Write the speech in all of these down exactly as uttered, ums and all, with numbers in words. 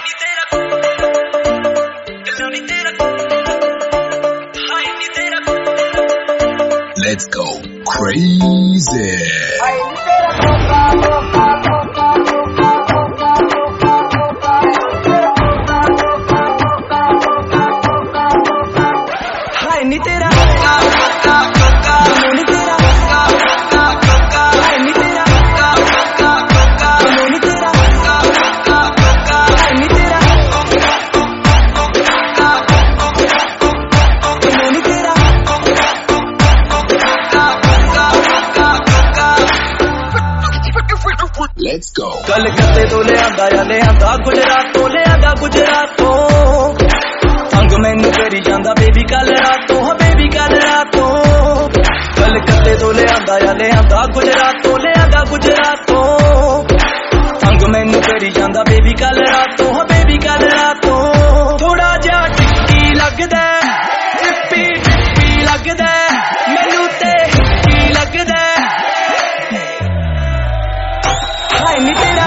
Let's go crazy. Let's go. कलकत्ते तो ले आंदा या ले आंदा गुजरात तो ले आंदा गुजरात तो संग मैनू करी जांदा बेबी कल रातों हाँ बेबी कल रातों कलकत्ते तो ले आंदा या ले आंदा गुजरात तो ले आंदा गुजरात तो संग मैनू करी जांदा बेबी कल रातों हाँ बेबी कल रातों थोड़ा जा टिक्की लगदा ट्रिपी ट्रिपी लगदा मैनू ते की लगदा हाय नी तेरा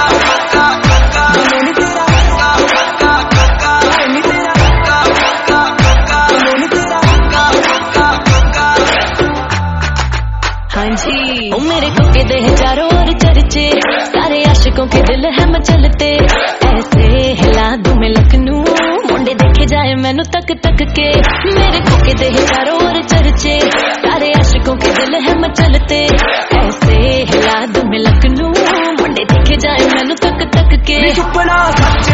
ओ मेरे कोके दे चारों ओर चर्चे सारे आशिकों के दिल है मचलते ऐसे हिला दूं मैं लखनऊ मुंडे देखे जाए मैनू तक तक के मेरे कोके दे चारों ओर चर्चे सारे आशिकों के दिल है मचलते ऐसे हिला दूं मैं लखनऊ मुंडे देखे जाए मैनू तक तक के सुपना सच